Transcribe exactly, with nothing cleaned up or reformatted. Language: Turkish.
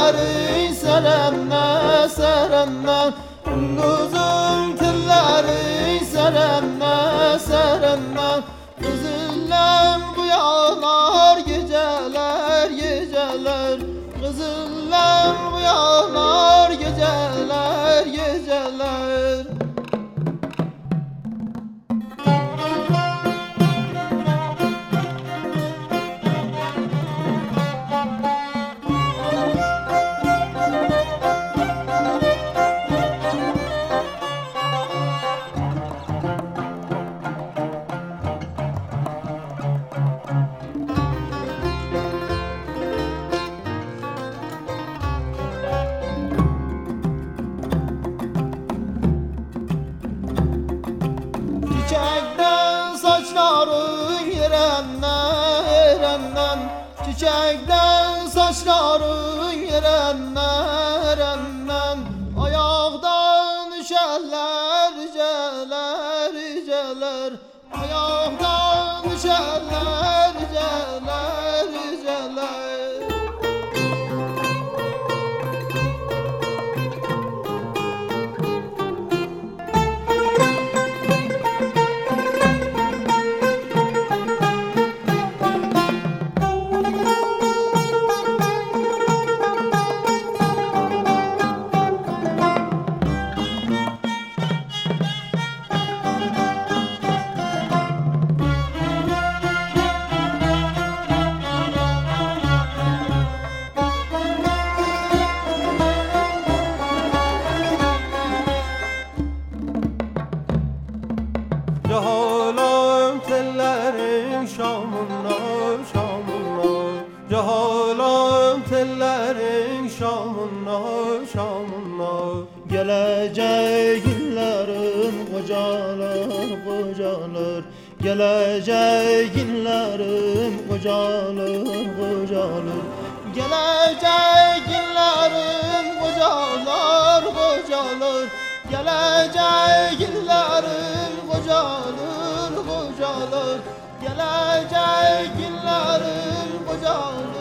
tilleri serenle serenle, uzun tilleri serenle serenle. Kızıllem uyanar geceler geceler, kızıllem uyanar geceler geceler. Çiçekten saçların yerenden yerenden, çiçekten saçların yerenden yerenden. Ayaktan düşerler riceler riceler, ayaktan düşerler riceler riceler. Cahalam tellerin şamına şamına, cahalam tellerin şamına şamına. Gelecek günlerin kocalar kocalar, gelecek günlerin kocalar kocalar. Gelecek günlerin kocalar kocalar, gelecek günlerin kocalar kocalar, gelecek günlerin kocalar.